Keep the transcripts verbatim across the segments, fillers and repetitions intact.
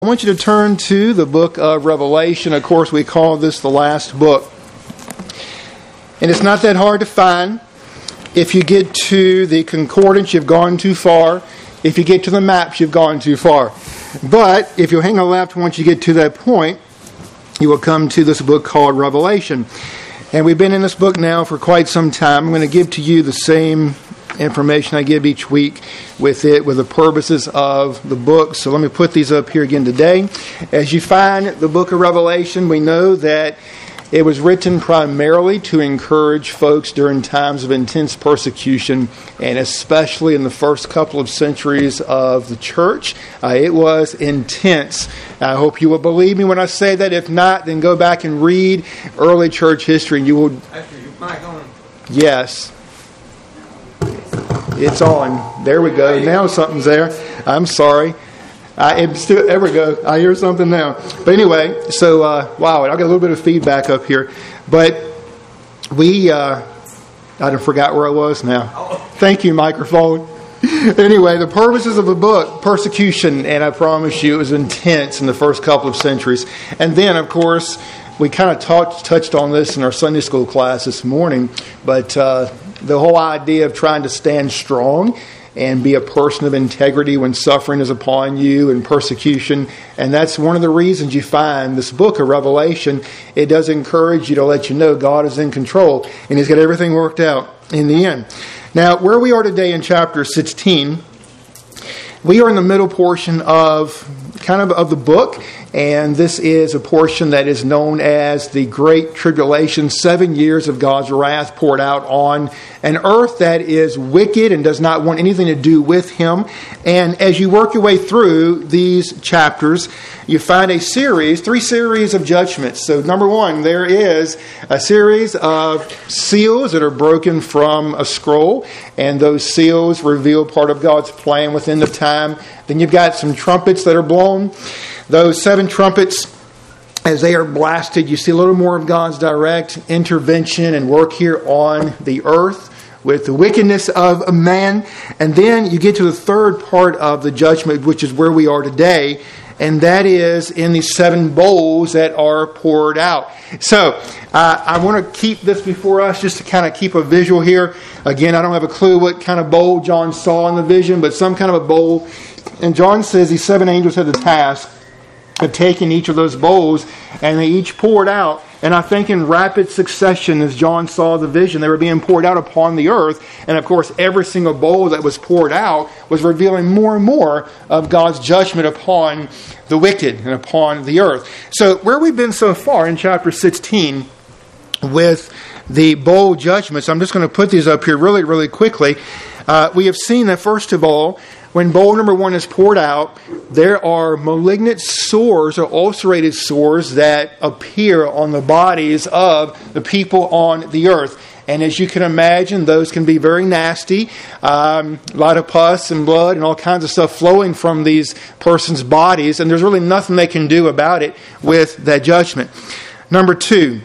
I want you to turn to the book of Revelation. Of course, we call this the last book. And it's not that hard to find. If you get to the concordance, you've gone too far. If you get to the maps, you've gone too far. But if you hang a left, once you get to that point, you will come to this book called Revelation. And we've been in this book now for quite some time. I'm going to give to you the same information I give each week with it, with the purposes of the book. So let me put these up here again today. As you find the book of Revelation, we know that it was written primarily to encourage folks during times of intense persecution, and especially in the first couple of centuries of the church. Uh, it was intense. I hope you will believe me when I say that. If not, then go back and read early church history, and you will... Actually, your mic on. Yes. It's on. There we go. Now something's there. I'm sorry. I, it's still, there we go. I hear something now. But anyway, so, uh, wow, I got a little bit of feedback up here. But we, uh, I forgot where I was now. Thank you, microphone. Anyway, the purposes of the book, persecution, and I promise you it was intense in the first couple of centuries. And then, of course, we kind of talked, touched on this in our Sunday school class this morning, but uh, the whole idea of trying to stand strong and be a person of integrity when suffering is upon you and persecution. And that's one of the reasons you find this book of Revelation. It does encourage you to let you know God is in control and He's got everything worked out in the end. Now, where we are today in chapter sixteen, we are in the middle portion of kind of of the book. And this is a portion that is known as the Great Tribulation, seven years of God's wrath poured out on an earth that is wicked and does not want anything to do with Him. And as you work your way through these chapters, you find a series, three series of judgments. So number one, there is a series of seals that are broken from a scroll, and those seals reveal part of God's plan within the time. Then you've got some trumpets that are blown. Those seven trumpets, as they are blasted, you see a little more of God's direct intervention and work here on the earth with the wickedness of man. And then you get to the third part of the judgment, which is where we are today, and that is in these seven bowls that are poured out. So uh, I want to keep this before us just to kind of keep a visual here. Again, I don't have a clue what kind of bowl John saw in the vision, but some kind of a bowl. And John says these seven angels had the task of taking each of those bowls, and they each poured out. And I think in rapid succession, as John saw the vision, they were being poured out upon the earth. And of course, every single bowl that was poured out was revealing more and more of God's judgment upon the wicked and upon the earth. So where we've been so far in chapter sixteen with the bowl judgments, I'm just going to put these up here really, really quickly. Uh, we have seen that, first of all, when bowl number one is poured out, there are malignant sores or ulcerated sores that appear on the bodies of the people on the earth. And as you can imagine, those can be very nasty. Um, a lot of pus and blood and all kinds of stuff flowing from these persons' bodies. And there's really nothing they can do about it with that judgment. Number two,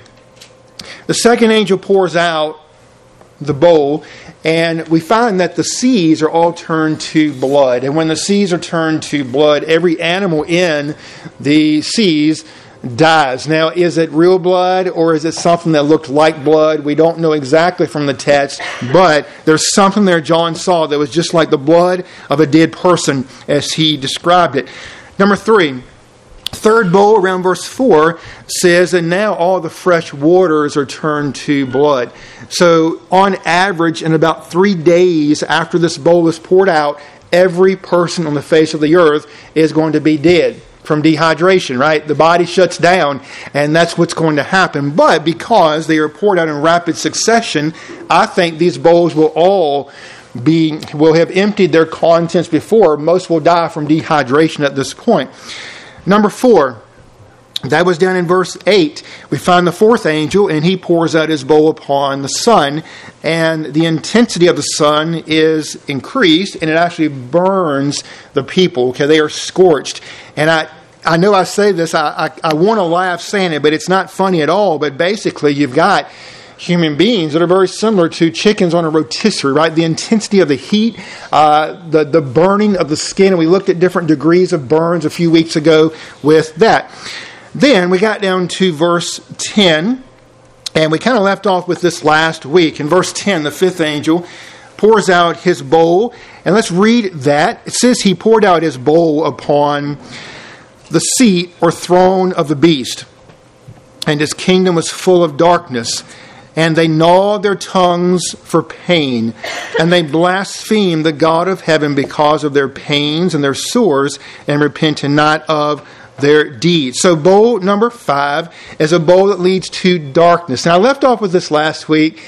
the second angel pours out the bowl, and we find that the seas are all turned to blood. And when the seas are turned to blood, every animal in the seas dies. Now, is it real blood or is it something that looked like blood? We don't know exactly from the text, but there's something there John saw that was just like the blood of a dead person as he described it. Number three, third bowl around verse four says, and now all the fresh waters are turned to blood. So on average, in about three days after this bowl is poured out, every person on the face of the earth is going to be dead from dehydration, right? The body shuts down, and that's what's going to happen. But because they are poured out in rapid succession, I think these bowls will all be, will have emptied their contents before. Most will die from dehydration at this point. Number four, that was down in verse eight. We find the fourth angel, and he pours out his bowl upon the sun, and the intensity of the sun is increased, and it actually burns the people, because they are scorched. And I, I know I say this, I, I, I want to laugh saying it, but it's not funny at all. But basically, you've got human beings that are very similar to chickens on a rotisserie, right? The intensity of the heat, uh, the, the burning of the skin. And we looked at different degrees of burns a few weeks ago with that. Then we got down to verse ten, and we kind of left off with this last week. In verse ten, the fifth angel pours out his bowl. And let's read that. It says he poured out his bowl upon the seat or throne of the beast, and his kingdom was full of darkness. And they gnawed their tongues for pain, and they blasphemed the God of heaven because of their pains and their sores, and repented not of their deeds. So bowl number five is a bowl that leads to darkness. Now I left off with this last week,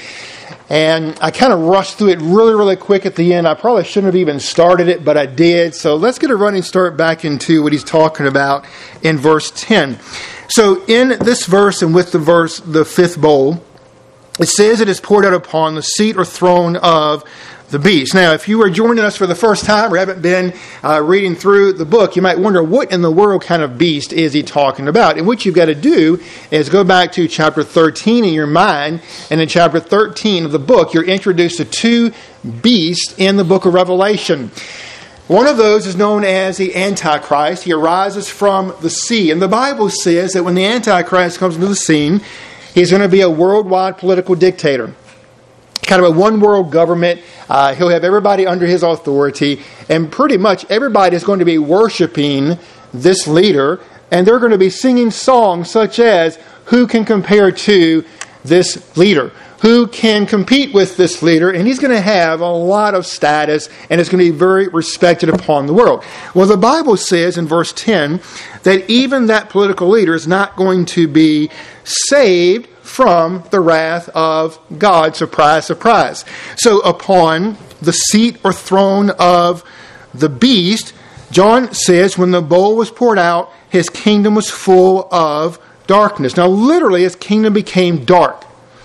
and I kind of rushed through it really, really quick at the end. I probably shouldn't have even started it, but I did. So let's get a running start back into what he's talking about in verse ten. So in this verse and with the verse, the fifth bowl, it says it is poured out upon the seat or throne of the beast. Now, if you are joining us for the first time or haven't been uh, reading through the book, you might wonder what in the world kind of beast is he talking about? And what you've got to do is go back to chapter thirteen in your mind. And in chapter thirteen of the book, you're introduced to two beasts in the book of Revelation. One of those is known as the Antichrist. He arises from the sea. And the Bible says that when the Antichrist comes into the scene, he's going to be a worldwide political dictator. Kind of a one-world government. Uh, he'll have everybody under his authority. And pretty much everybody is going to be worshiping this leader. And they're going to be singing songs such as, who can compare to this leader? Who can compete with this leader? And he's going to have a lot of status, and it's going to be very respected upon the world. Well, the Bible says in verse ten that even that political leader is not going to be saved from the wrath of God. Surprise, surprise. So upon the seat or throne of the beast, John says when the bowl was poured out, his kingdom was full of darkness. Now literally his kingdom became dark.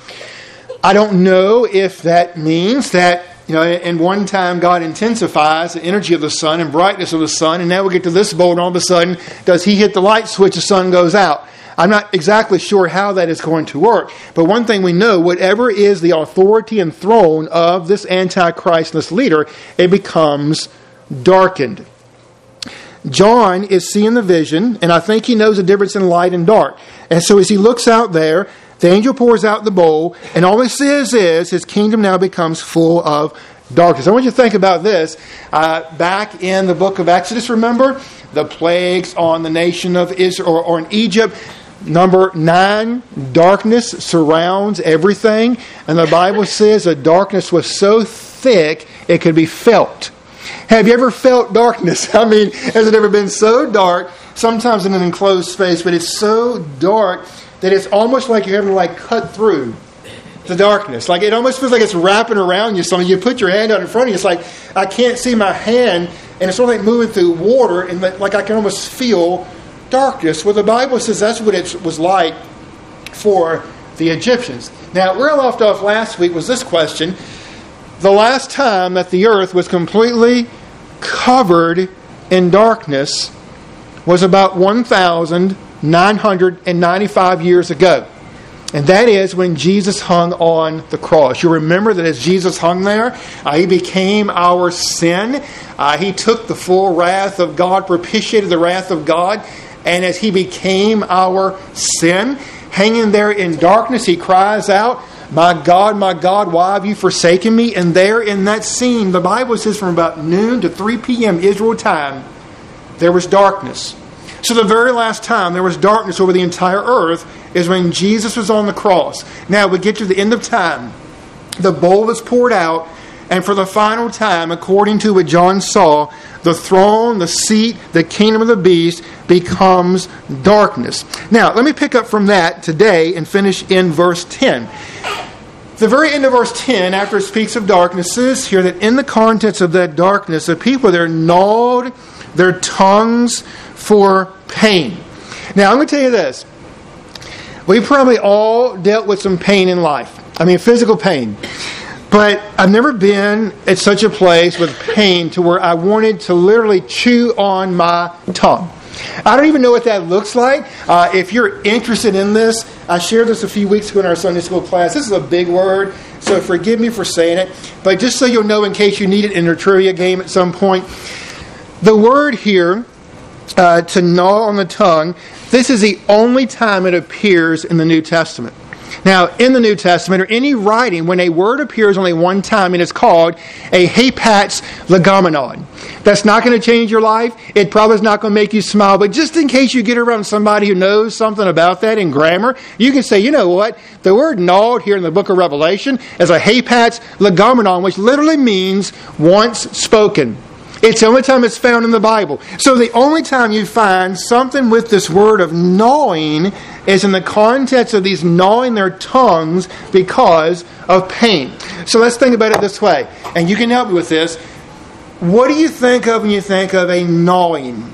I don't know if that means that, you know, in one time God intensifies the energy of the sun and brightness of the sun, and now we get to this bowl and all of a sudden does he hit the light switch, the sun goes out. I'm not exactly sure how that is going to work. But one thing we know, whatever is the authority and throne of this Antichrist, this leader, it becomes darkened. John is seeing the vision, and I think he knows the difference in light and dark. And so as he looks out there, the angel pours out the bowl, and all he says is his kingdom now becomes full of darkness. I want you to think about this. Uh, back in the book of Exodus, remember? The plagues on the nation of Israel, or, or in Egypt. Number nine, darkness surrounds everything. And the Bible says the darkness was so thick it could be felt. Have you ever felt darkness? I mean, has it ever been so dark, sometimes in an enclosed space, but it's so dark that it's almost like you're having to like cut through the darkness. Like it almost feels like it's wrapping around you. So you put your hand out in front of you, it's like I can't see my hand, and it's sort of like moving through water, and like I can almost feel darkness. Well, the Bible says that's what it was like for the Egyptians. Now, where I left off last week was this question. The last time that the earth was completely covered in darkness was about one thousand nine hundred ninety-five years ago. And that is when Jesus hung on the cross. You remember that as Jesus hung there, uh, he became our sin. Uh, he took the full wrath of God, propitiated the wrath of God. And as he became our sin, hanging there in darkness, he cries out, my God, my God, why have you forsaken me? And there in that scene, the Bible says from about noon to three p.m. Israel time, there was darkness. So the very last time there was darkness over the entire earth is when Jesus was on the cross. Now we get to the end of time. The bowl was poured out, and for the final time, according to what John saw, the throne, the seat, the kingdom of the beast becomes darkness. Now, let me pick up from that today and finish in verse ten. The very end of verse ten, after it speaks of darkness, says here that in the contents of that darkness, the people there gnawed their tongues for pain. Now, I'm going to tell you this. We probably all dealt with some pain in life. I mean, physical pain. But I've never been at such a place with pain to where I wanted to literally chew on my tongue. I don't even know what that looks like. Uh, if you're interested in this, I shared this a few weeks ago in our Sunday school class. This is a big word, so forgive me for saying it. But just so you'll know in case you need it in a trivia game at some point, the word here, uh, to gnaw on the tongue, this is the only time it appears in the New Testament. Now, in the New Testament, or any writing, when a word appears only one time, it is called a hapats legomenon. That's not going to change your life. It probably is not going to make you smile. But just in case you get around somebody who knows something about that in grammar, you can say, you know what? The word gnawed here in the book of Revelation is a hapats legomenon, which literally means once spoken. It's the only time it's found in the Bible. So the only time you find something with this word of gnawing is in the context of these gnawing their tongues because of pain. So let's think about it this way. And you can help me with this. What do you think of when you think of a gnawing?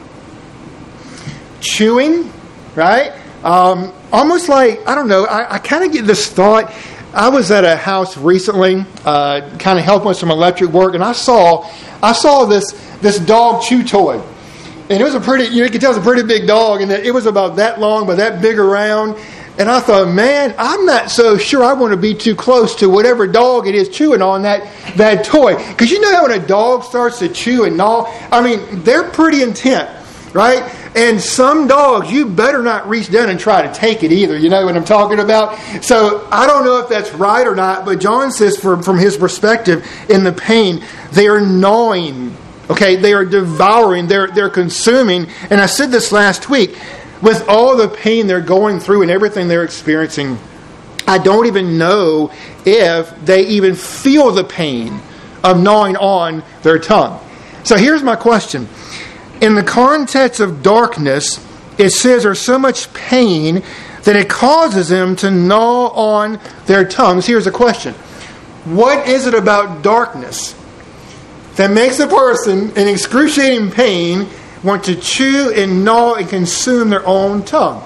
Chewing, right? Um, almost like, I don't know, I, I kind of get this thought. I was at a house recently, uh, kind of helping with some electric work, and I saw I saw this this dog chew toy. And it was a pretty, you know, you could tell it was a pretty big dog, and it was about that long, but that big around. And I thought, man, I'm not so sure I want to be too close to whatever dog it is chewing on that, that toy. Because you know how when a dog starts to chew and gnaw, I mean, they're pretty intent, right? And some dogs, you better not reach down and try to take it either. You know what I'm talking about? So I don't know if that's right or not, but John says from, from his perspective, in the pain, they are gnawing. Okay, they are devouring, they're, they're consuming. And I said this last week, with all the pain they're going through and everything they're experiencing, I don't even know if they even feel the pain of gnawing on their tongue. So here's my question. In the context of darkness, it says there's so much pain that it causes them to gnaw on their tongues. Here's a question. What is it about darkness that makes a person in excruciating pain want to chew and gnaw and consume their own tongue?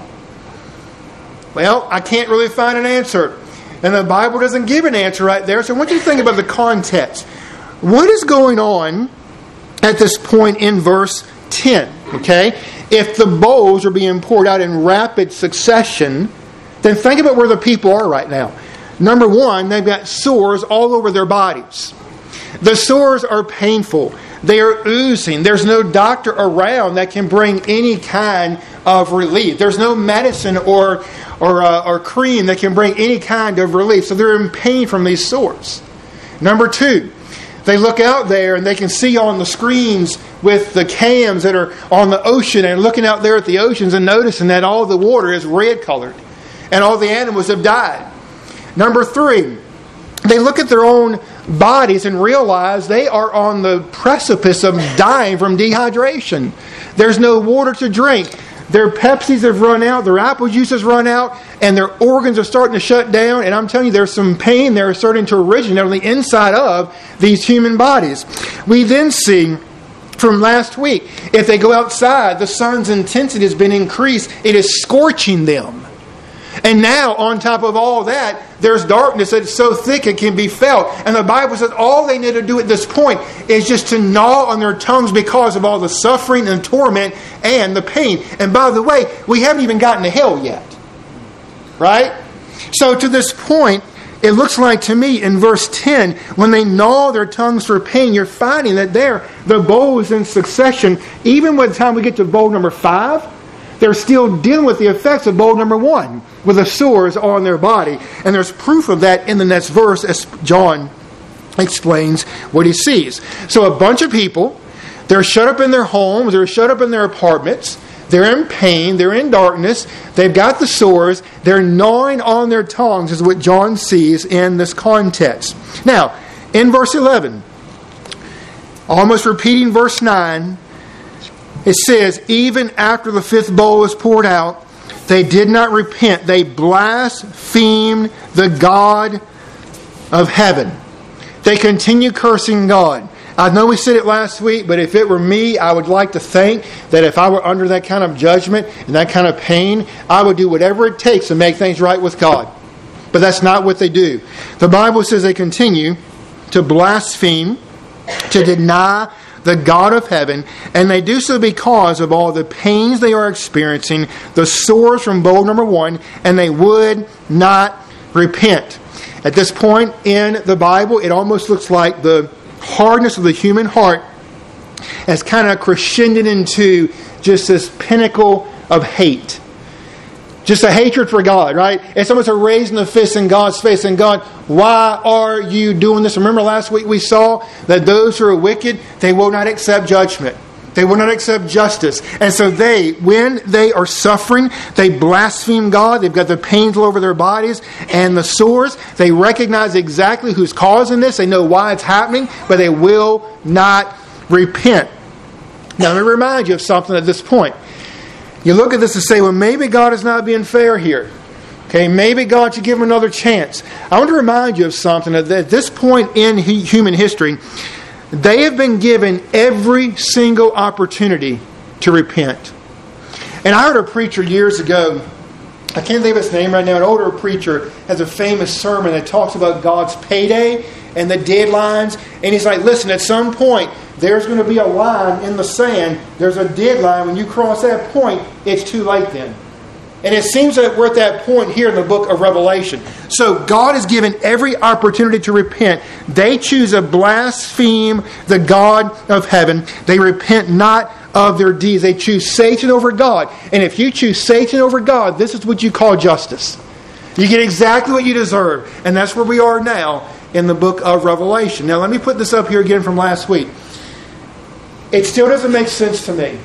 Well, I can't really find an answer. And the Bible doesn't give an answer right there. So I want you to think about the context. What is going on at this point in verse ten? Okay? If the bowls are being poured out in rapid succession, then think about where the people are right now. Number one, they've got sores all over their bodies. The sores are painful. They are oozing. There's no doctor around that can bring any kind of relief. There's no medicine or or, uh, or cream that can bring any kind of relief. So they're in pain from these sores. Number two, they look out there and they can see on the screens with the cams that are on the ocean and looking out there at the oceans and noticing that all the water is red colored and all the animals have died. Number three, they look at their own bodies and realize they are on the precipice of dying from dehydration. There's no water to drink. Their Pepsis have run out, their apple juice has run out, and their organs are starting to shut down. And I'm telling you, there's some pain there starting to originate on the inside of these human bodies. We then see from last week, if they go outside, the sun's intensity has been increased. It is scorching them. And now, on top of all that, there's darkness that's so thick it can be felt. And the Bible says all they need to do at this point is just to gnaw on their tongues because of all the suffering and torment and the pain. And by the way, we haven't even gotten to hell yet. Right? So to this point, it looks like to me in verse ten, when they gnaw their tongues for pain, you're finding that there, the bowl is in succession. Even by the time we get to bowl number five, they're still dealing with the effects of bowl number one, with the sores on their body. And there's proof of that in the next verse as John explains what he sees. So a bunch of people, they're shut up in their homes, they're shut up in their apartments, they're in pain, they're in darkness, they've got the sores, they're gnawing on their tongues is what John sees in this context. Now, in verse eleven, almost repeating verse nine, it says, even after the fifth bowl was poured out, they did not repent. They blasphemed the God of heaven. They continue cursing God. I know we said it last week, but if it were me, I would like to think that if I were under that kind of judgment and that kind of pain, I would do whatever it takes to make things right with God. But that's not what they do. The Bible says they continue to blaspheme, to deny the God of heaven, and they do so because of all the pains they are experiencing, the sores from bowl number one, and they would not repent. At this point in the Bible, it almost looks like the hardness of the human heart has kind of crescendoed into just this pinnacle of hate. Just a hatred for God, right? It's almost a raising the fist in God's face. And God, why are you doing this? Remember last week we saw that those who are wicked, they will not accept judgment. They will not accept justice. And so they, when they are suffering, they blaspheme God. They've got the pains all over their bodies and the sores. They recognize exactly who's causing this. They know why it's happening, but they will not repent. Now let me remind you of something at this point. You look at this and say, well, maybe God is not being fair here. Okay, maybe God should give him another chance. I want to remind you of something. That at this point in human history, they have been given every single opportunity to repent. And I heard a preacher years ago, I can't think of his name right now, an older preacher has a famous sermon that talks about God's payday and the deadlines. And he's like, listen, at some point, there's going to be a line in the sand. There's a deadline. When you cross that point, it's too late then. And it seems that we're at that point here in the book of Revelation. So God has given every opportunity to repent. They choose to blaspheme the God of heaven. They repent not of their deeds. They choose Satan over God. And if you choose Satan over God, this is what you call justice. You get exactly what you deserve. And that's where we are now in the book of Revelation. Now let me put this up here again from last week. It still doesn't make sense to me.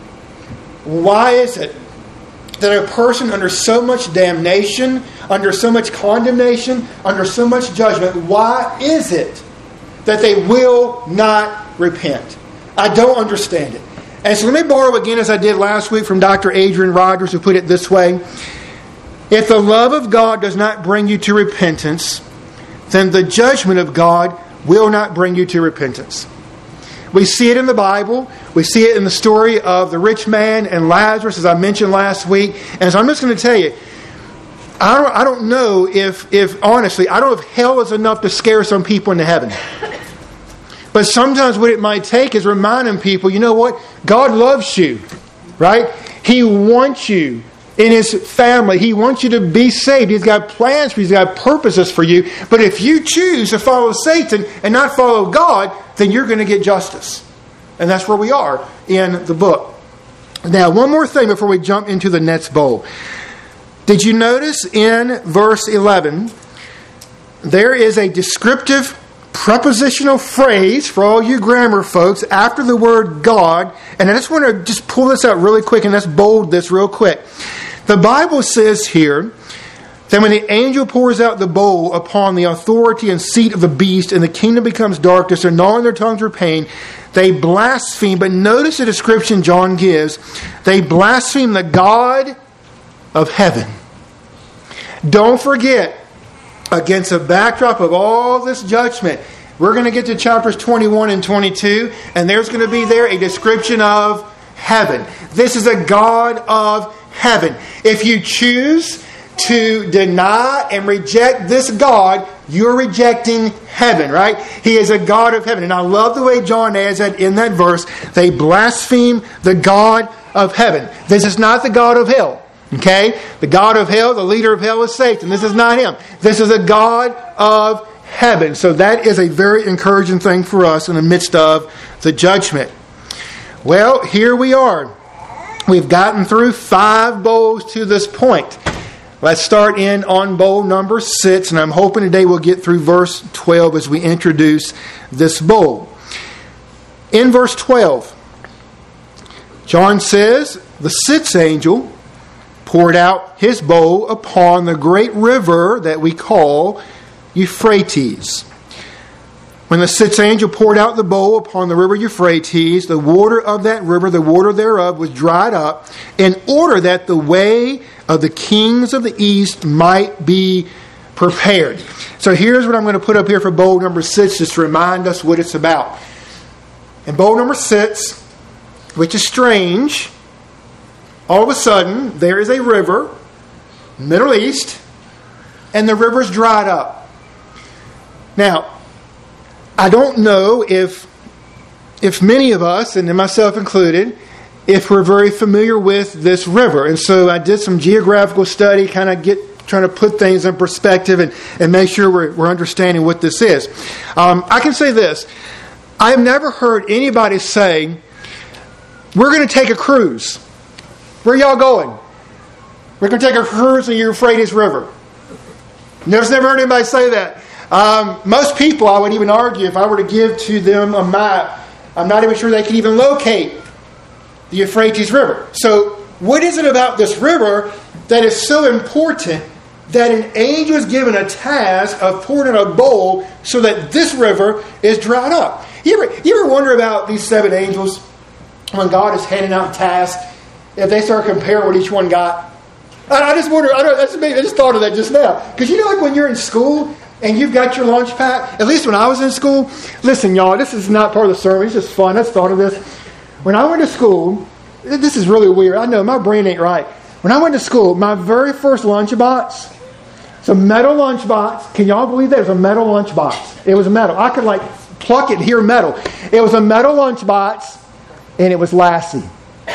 Why is it that a person under so much damnation, under so much condemnation, under so much judgment, why is it that they will not repent? I don't understand it. And so let me borrow again, as I did last week, from Doctor Adrian Rogers, who put it this way. If the love of God does not bring you to repentance, then the judgment of God will not bring you to repentance. We see it in the Bible. We see it in the story of the rich man and Lazarus, as I mentioned last week. And so I'm just going to tell you, I don't, I don't know if, if, honestly, I don't know if hell is enough to scare some people into heaven. But sometimes what it might take is reminding people, you know what? God loves you, right? He wants you in His family. He wants you to be saved. He's got plans for you. He's got purposes for you. But if you choose to follow Satan and not follow God, then you're going to get justice. And that's where we are in the book. Now, one more thing before we jump into the next bowl. Did you notice in verse eleven, there is a descriptive prepositional phrase for all you grammar folks after the word God. And I just want to just pull this out really quick and let's bold this real quick. The Bible says here that when the angel pours out the bowl upon the authority and seat of the beast and the kingdom becomes darkness and gnawing their tongues are pain, they blaspheme. But notice the description John gives. They blaspheme the God of heaven. Don't forget, against a backdrop of all this judgment, we're going to get to chapters twenty-one and twenty-two, and there's going to be there a description of heaven. This is a God of heaven. If you choose to deny and reject this God, you're rejecting heaven, right? He is a God of heaven. And I love the way John adds that in that verse. They blaspheme the God of heaven. This is not the God of hell. Okay? The God of hell, the leader of hell is Satan. This is not him. This is a God of heaven. So that is a very encouraging thing for us in the midst of the judgment. Well, here we are. We've gotten through five bowls to this point. Let's start in on bowl number six, and I'm hoping today we'll get through verse twelve as we introduce this bowl. In verse twelve, John says, the sixth angel poured out his bowl upon the great river that we call Euphrates. When the sixth angel poured out the bowl upon the river Euphrates, the water of that river, the water thereof, was dried up, in order that the way of the kings of the east might be prepared. So here's what I'm going to put up here for bowl number six, just to remind us what it's about. In bowl number six, which is strange, all of a sudden, there is a river, Middle East, and the river's dried up. Now, I don't know if if many of us, and myself included, if we're very familiar with this river. And so I did some geographical study, kind of get trying to put things in perspective and, and make sure we're, we're understanding what this is. Um, I can say this. I have never heard anybody say, we're going to take a cruise. Where are y'all going? We're going to take a cruise in the Euphrates River. Never, never heard anybody say that. Um, most people, I would even argue, if I were to give to them a map, I'm not even sure they can even locate the Euphrates River. So what is it about this river that is so important that an angel is given a task of pouring in a bowl so that this river is dried up? You ever, you ever wonder about these seven angels when God is handing out tasks, if they start comparing what each one got? I, I just wonder, I, don't, that's me, I just thought of that just now. Because you know, like when you're in school and you've got your lunch pack, at least when I was in school, listen, y'all, this is not part of the sermon, it's just fun. I just thought of this. When I went to school, this is really weird. I know, my brain ain't right. When I went to school, my very first lunchbox, it's a metal lunchbox. Can y'all believe that? It was a metal lunchbox. It was metal. I could like pluck it and hear metal. It was a metal lunchbox, and it was Lassie.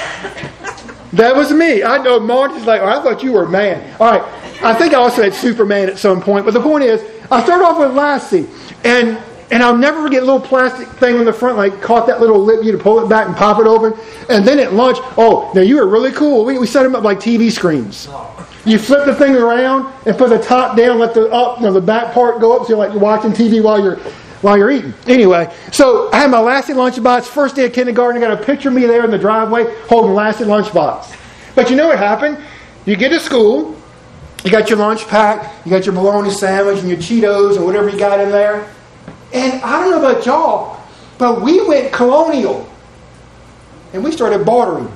That was me. I know Marty's like, oh, I thought you were a man. All right. I think I also had Superman at some point. But the point is, I started off with Lassie. And and I'll never forget a little plastic thing on the front, like caught that little lip, you to pull it back and pop it open. And then at lunch, oh, now you were really cool. We, we set them up like T V screens. You flip the thing around and put the top down, let the up, you know, the back part go up, so you're like you're watching T V while you're while you're eating. Anyway, so I had my Lassie lunchbox. First day of kindergarten, I got a picture of me there in the driveway holding Lassie lunchbox. But you know what happened? You get to school, you got your lunch pack, you got your bologna sandwich and your Cheetos and whatever you got in there. And I don't know about y'all, but we went colonial. And we started bartering.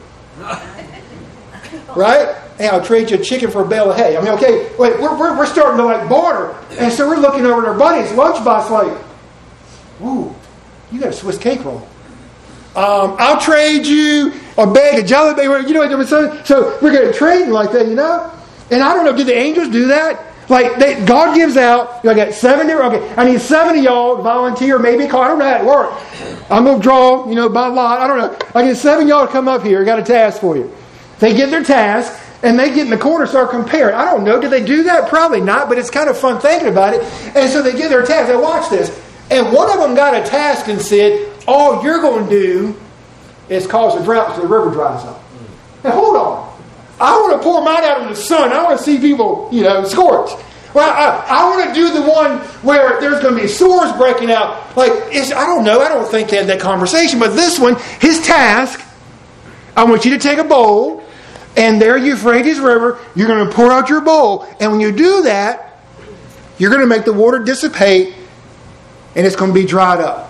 Right? Hey, I'll trade you a chicken for a bale of hay. I mean, okay, wait, we're, we're, we're starting to like barter. And so we're looking over at our buddies' lunchbox like, ooh, you got a Swiss cake roll. Um, I'll trade you a bag of jelly beans. You know what I'm saying? So we're going to trade like that, you know? And I don't know, did the angels do that? Like, they, God gives out, you know, I got seven different, okay, I need seven of y'all to volunteer, maybe call, I don't know how it works. I'm going to draw, you know, by lot, I don't know. I get seven of y'all to come up here, I got a task for you. They get their task, and they get in the corner and start comparing. I don't know, did they do that? Probably not, but it's kind of fun thinking about it. And so they get their task, they watch this. And one of them got a task and said, all you're going to do is cause a drought so the river dries up. Now, hold on. I want to pour mine out in the sun. I want to see people, you know, scorched. Well, I, I want to do the one where there's going to be sores breaking out. Like, it's, I don't know. I don't think they had that conversation. But this one, his task, I want you to take a bowl, and there, Euphrates River, you're going to pour out your bowl. And when you do that, you're going to make the water dissipate, and it's going to be dried up.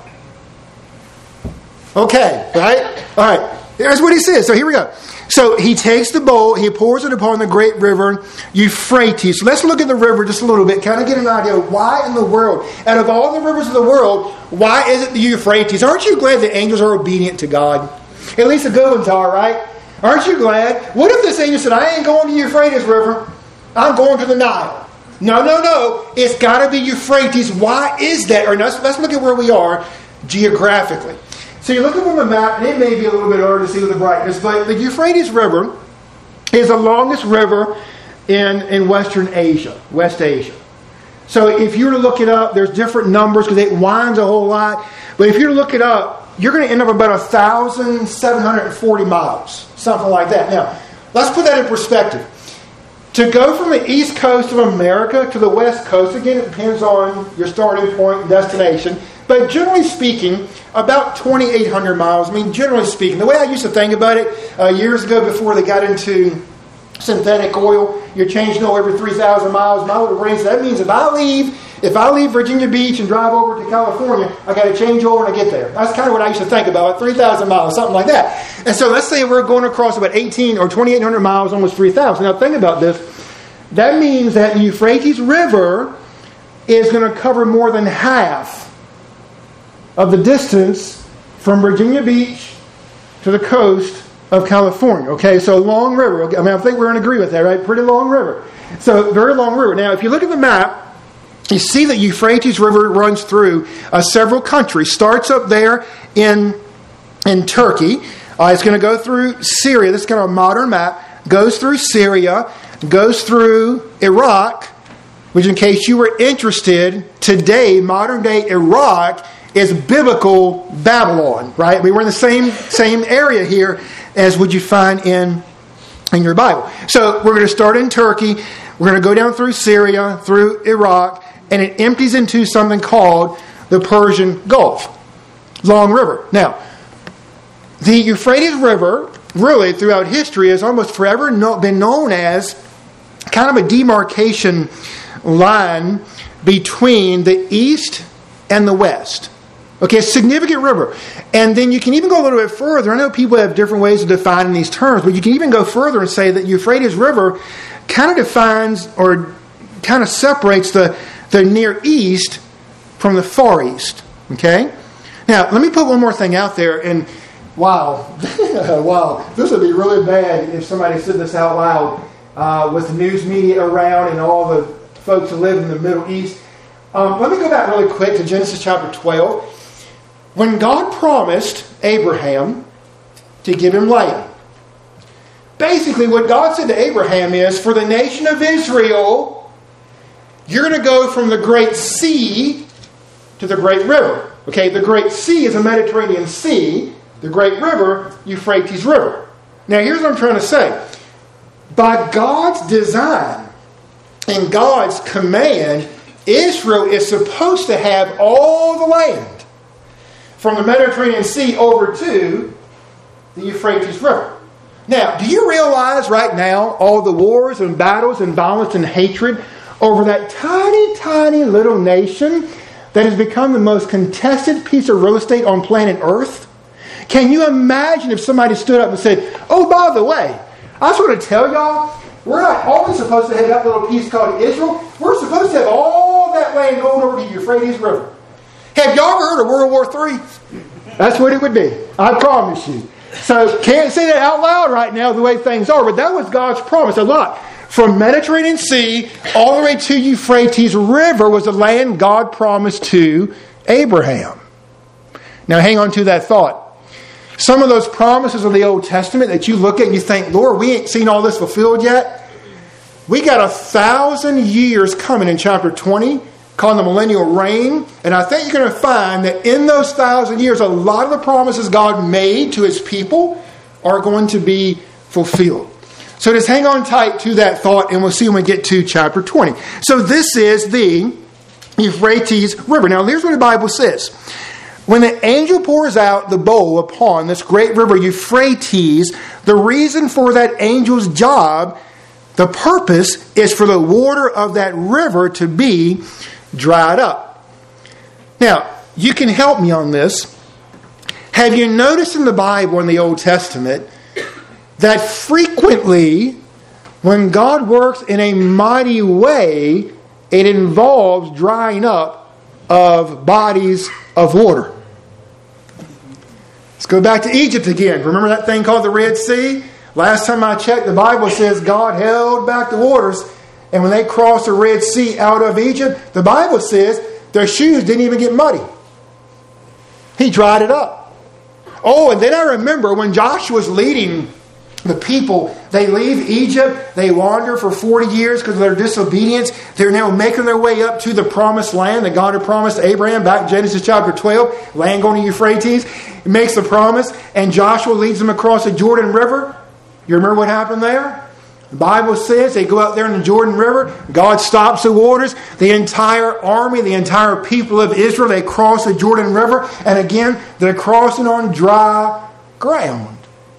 Okay, right? All right. That's what he says. So here we go. So he takes the bowl, he pours it upon the great river Euphrates. So let's look at the river just a little bit, kind of get an idea of why in the world, out of all the rivers of the world, why is it the Euphrates? Aren't you glad the angels are obedient to God? At least the good ones are, right? Aren't you glad? What if this angel said, I ain't going to the Euphrates River, I'm going to the Nile? No, no, no. It's got to be Euphrates. Why is that? Or let's, let's look at where we are geographically. So you look up on the map, and it may be a little bit harder to see with the brightness, but the Euphrates River is the longest river in, in Western Asia, West Asia. So if you were to look it up, there's different numbers because it winds a whole lot. But if you were to look it up, you're going to end up about one thousand seven hundred forty miles, something like that. Now, let's put that in perspective. To go from the east coast of America to the west coast, again, it depends on your starting point and destination. But generally speaking, about twenty-eight hundred miles. I mean, generally speaking, the way I used to think about it uh, years ago before they got into synthetic oil, you're changing oil every three thousand miles. My little brain said, that means if I leave, if I leave Virginia Beach and drive over to California, I got to change oil when I get there. That's kind of what I used to think about, three thousand miles, something like that. And so let's say we're going across about eighteen or twenty-eight hundred miles, almost three thousand. Now think about this. That means that the Euphrates River is going to cover more than half of the distance from Virginia Beach to the coast of California. Okay, so long river. Okay, I mean, I think we're in agree with that, right? Pretty long river. So very long river. Now, if you look at the map, you see that Euphrates River runs through uh, several countries. Starts up there in in Turkey. Uh, it's going to go through Syria. This is kind of a modern map. Goes through Syria, goes through Iraq, which in case you were interested, today, modern day Iraq is biblical Babylon, right? We were in the same same area here as would you find in, in your Bible. So we're going to start in Turkey. We're going to go down through Syria, through Iraq, and it empties into something called the Persian Gulf. Long river. Now, the Euphrates River, really throughout history, has almost forever no, been known as kind of a demarcation line between the east and the west. Okay, a significant river. And then you can even go a little bit further. I know people have different ways of defining these terms, but you can even go further and say that Euphrates River kind of defines or kind of separates the, the Near East from the Far East. Okay? Now, let me put one more thing out there. And wow, wow, this would be really bad if somebody said this out loud uh, with the news media around and all the folks who live in the Middle East. Um, let me go back really quick to Genesis chapter twelve. When God promised Abraham to give him land, basically what God said to Abraham is, for the nation of Israel, you're going to go from the great sea to the great river. Okay, the great sea is the Mediterranean Sea. The great river, Euphrates River. Now here's what I'm trying to say. By God's design and God's command, Israel is supposed to have all the land from the Mediterranean Sea over to the Euphrates River. Now, do you realize right now all the wars and battles and violence and hatred over that tiny, tiny little nation that has become the most contested piece of real estate on planet Earth? Can you imagine if somebody stood up and said, oh, by the way, I just want to tell y'all, we're not only supposed to have that little piece called Israel, we're supposed to have all that land going over the Euphrates River. Have y'all ever heard of World War Three? That's what it would be. I promise you. So, can't say that out loud right now the way things are, but that was God's promise. A lot. From Mediterranean Sea all the way to Euphrates River was the land God promised to Abraham. Now, hang on to that thought. Some of those promises of the Old Testament that you look at and you think, Lord, we ain't seen all this fulfilled yet. We got a thousand years coming in chapter twenty called the millennial reign. And I think you're going to find that in those thousand years, a lot of the promises God made to his people are going to be fulfilled. So just hang on tight to that thought and we'll see when we get to chapter twenty. So this is the Euphrates River. Now here's what the Bible says. When the angel pours out the bowl upon this great river Euphrates, the reason for that angel's job, the purpose, is for the water of that river to be dried up. Now, you can help me on this. Have you noticed in the Bible, in the Old Testament, that frequently when God works in a mighty way, it involves drying up of bodies of water? Let's go back to Egypt again. Remember that thing called the Red Sea? Last time I checked, the Bible says God held back the waters. And when they crossed the Red Sea out of Egypt, the Bible says their shoes didn't even get muddy. He dried it up. Oh, and then I remember when Joshua was leading the people, they leave Egypt, they wander for forty years because of their disobedience. They're now making their way up to the promised land that God had promised to Abraham back in Genesis chapter twelve, land going to Euphrates. He makes the promise, and Joshua leads them across the Jordan River. You remember what happened there? The Bible says they go out there in the Jordan River. God stops the waters. The entire army, the entire people of Israel, they cross the Jordan River. And again, they're crossing on dry ground.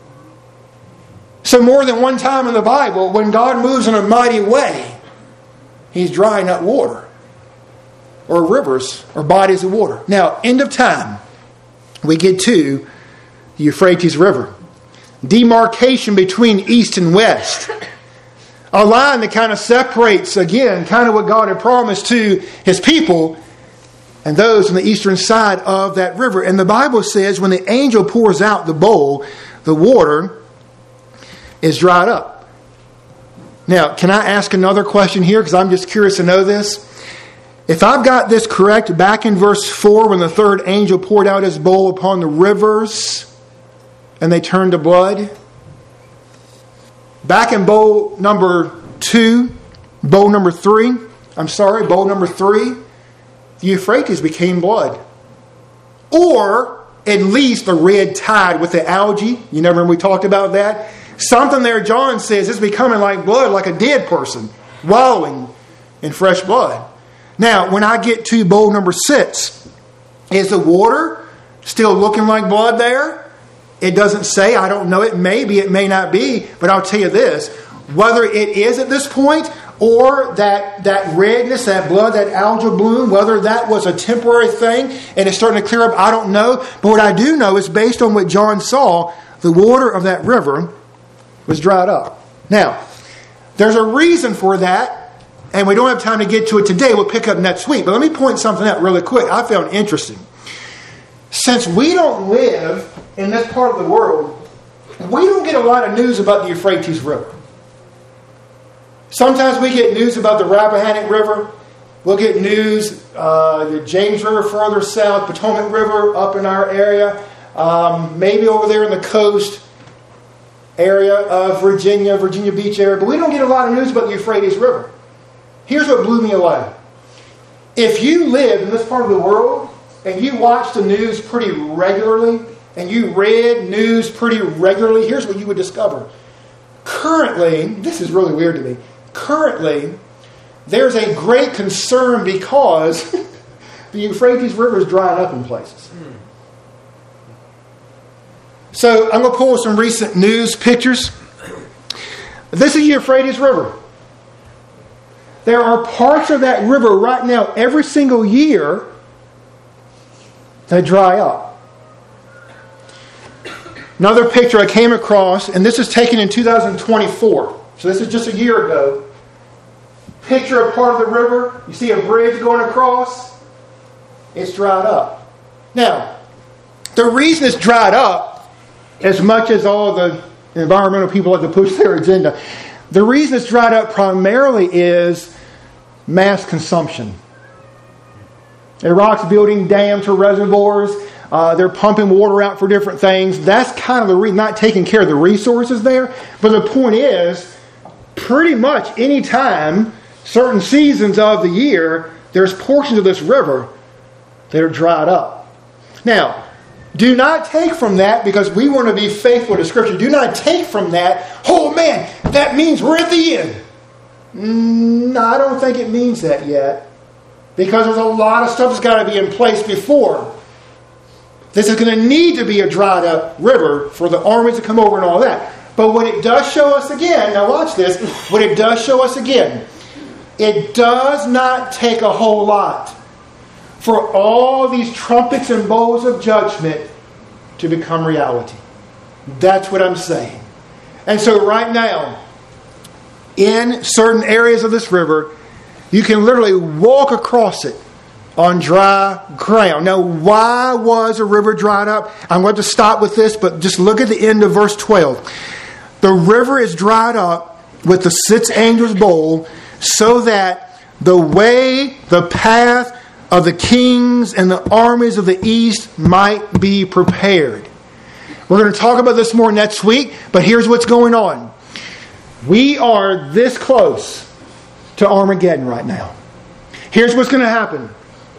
So more than one time in the Bible, when God moves in a mighty way, he's drying up water. Or rivers, or bodies of water. Now, end of time, we get to the Euphrates River. Demarcation between east and west. A line that kind of separates, again, kind of what God had promised to his people and those on the eastern side of that river. And the Bible says when the angel pours out the bowl, the water is dried up. Now, can I ask another question here? Because I'm just curious to know this. If I've got this correct, back in verse four, when the third angel poured out his bowl upon the rivers, and they turned to blood. Back in bowl number two, bowl number three, I'm sorry, bowl number three, the Euphrates became blood. Or at least the red tide with the algae. You know when we talked about that? Something there, John says, is becoming like blood, like a dead person, wallowing in fresh blood. Now, when I get to bowl number six, is the water still looking like blood there? It doesn't say. I don't know. It may be. It may not be. But I'll tell you this. Whether it is at this point or that, that redness, that blood, that algal bloom, whether that was a temporary thing and it's starting to clear up, I don't know. But what I do know is based on what John saw, the water of that river was dried up. Now, there's a reason for that, and we don't have time to get to it today. We'll pick up next week. But let me point something out really quick I found interesting. Since we don't live in this part of the world, we don't get a lot of news about the Euphrates River. Sometimes we get news about the Rappahannock River. We'll get news, uh, the James River further south, Potomac River up in our area, um, maybe over there in the coast area of Virginia, Virginia Beach area. But we don't get a lot of news about the Euphrates River. Here's what blew me away. If you live in this part of the world and you watch the news pretty regularly and you read news pretty regularly, here's what you would discover. Currently, this is really weird to me, currently there's a great concern because the Euphrates River is drying up in places. So I'm going to pull some recent news pictures. This is the Euphrates River. There are parts of that river right now every single year that dry up. Another picture I came across, and this is taken in two thousand twenty-four. So this is just a year ago. Picture of part of the river. You see a bridge going across. It's dried up. Now, the reason it's dried up, as much as all the environmental people like to push their agenda, the reason it's dried up primarily is mass consumption. Iraq's building dams or reservoirs. Uh, they're pumping water out for different things. That's kind of the reason, not taking care of the resources there. But the point is, pretty much any time, certain seasons of the year, there's portions of this river that are dried up. Now, do not take from that, because we want to be faithful to Scripture, do not take from that, oh man, that means we're at the end. No, I don't think it means that yet. Because there's a lot of stuff that's got to be in place before. This is going to need to be a dried up river for the armies to come over and all that. But what it does show us again, now watch this, what it does show us again, it does not take a whole lot for all these trumpets and bowls of judgment to become reality. That's what I'm saying. And so right now, in certain areas of this river, you can literally walk across it on dry ground. Now, why was a river dried up? I'm going to stop with this, but just look at the end of verse twelve. The river is dried up with the six angels' bowl, so that the way, the path of the kings and the armies of the east might be prepared. We're going to talk about this more next week, but here's what's going on. We are this close to Armageddon right now. Here's what's going to happen.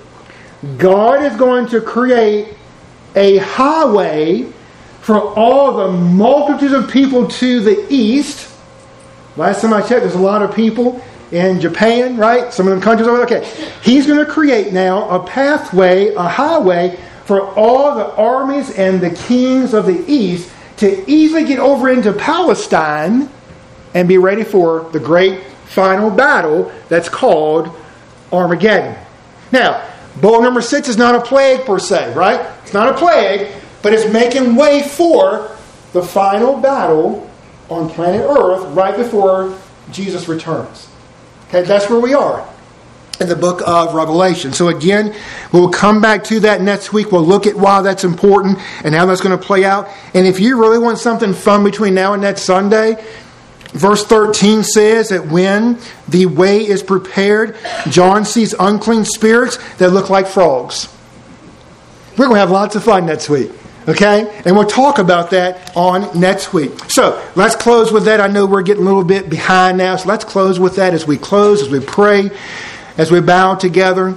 God is going to create a highway for all the multitudes of people to the east. Last time I checked, there's a lot of people in Japan, right? Some of them countries over there. Okay. He's going to create now a pathway, a highway for all the armies and the kings of the east to easily get over into Palestine and be ready for the great final battle that's called Armageddon. Now, bowl number six is not a plague per se, right? It's not a plague, but it's making way for the final battle on planet Earth right before Jesus returns. Okay, that's where we are in the book of Revelation. So again, we'll come back to that next week. We'll look at why that's important and how that's going to play out. And if you really want something fun between now and next Sunday, verse thirteen says that when the way is prepared, John sees unclean spirits that look like frogs. We're going to have lots of fun next week. Okay? And we'll talk about that on next week. So let's close with that. I know we're getting a little bit behind now, so let's close with that as we close, as we pray, as we bow together.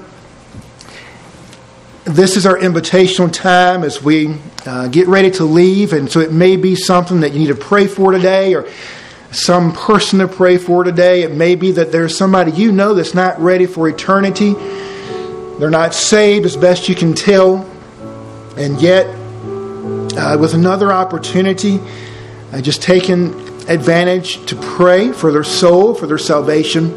This is our invitational time as we uh, get ready to leave. And so it may be something that you need to pray for today, or some person to pray for today. It may be that there's somebody you know that's not ready for eternity. They're not saved as best you can tell. And yet, uh, with another opportunity, uh, just taking advantage to pray for their soul, for their salvation.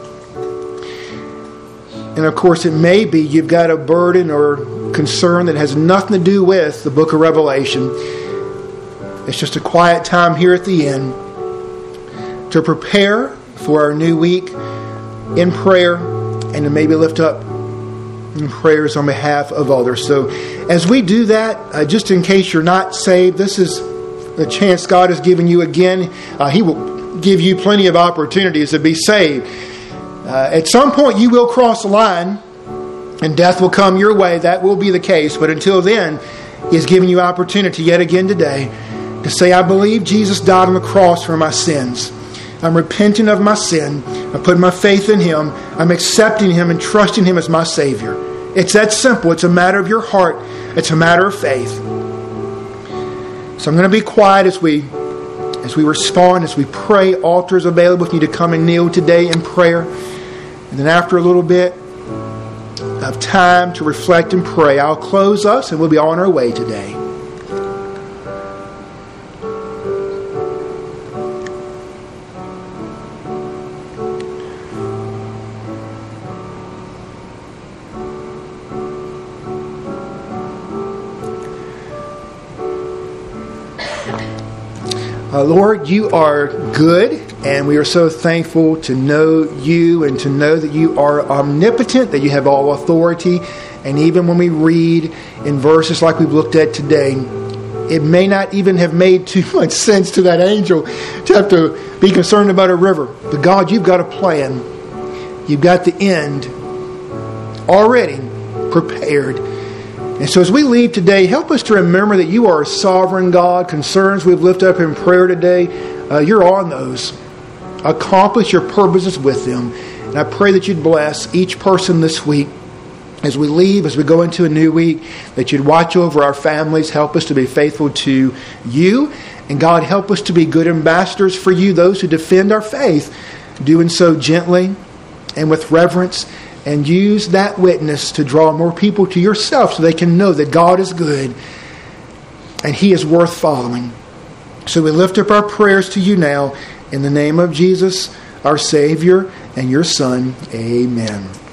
And of course, it may be you've got a burden or concern that has nothing to do with the book of Revelation. It's just a quiet time here at the end to prepare for our new week in prayer and to maybe lift up prayers on behalf of others. So as we do that, uh, just in case you're not saved, this is the chance God has given you again. Uh, he will give you plenty of opportunities to be saved. Uh, at some point you will cross the line and death will come your way. That will be the case. But until then, He has given you opportunity yet again today to say, I believe Jesus died on the cross for my sins. I'm repenting of my sin. I'm putting my faith in Him. I'm accepting Him and trusting Him as my Savior. It's that simple. It's a matter of your heart. It's a matter of faith. So I'm going to be quiet as we as we respond, as we pray. Altars available if you need to come and kneel today in prayer. And then after a little bit of time to reflect and pray, I'll close us and we'll be on our way today. Uh, Lord, you are good, and we are so thankful to know you and to know that you are omnipotent, that you have all authority. And even when we read in verses like we've looked at today, it may not even have made too much sense to that angel to have to be concerned about a river. But God, you've got a plan. You've got the end already prepared. And so as we leave today, help us to remember that you are a sovereign God. Concerns we've lifted up in prayer today, uh, you're on those. Accomplish your purposes with them. And I pray that you'd bless each person this week as we leave, as we go into a new week, that you'd watch over our families, help us to be faithful to you. And God, help us to be good ambassadors for you, those who defend our faith, doing so gently and with reverence. And use that witness to draw more people to yourself so they can know that God is good and He is worth following. So we lift up our prayers to you now in the name of Jesus, our Savior and your Son. Amen.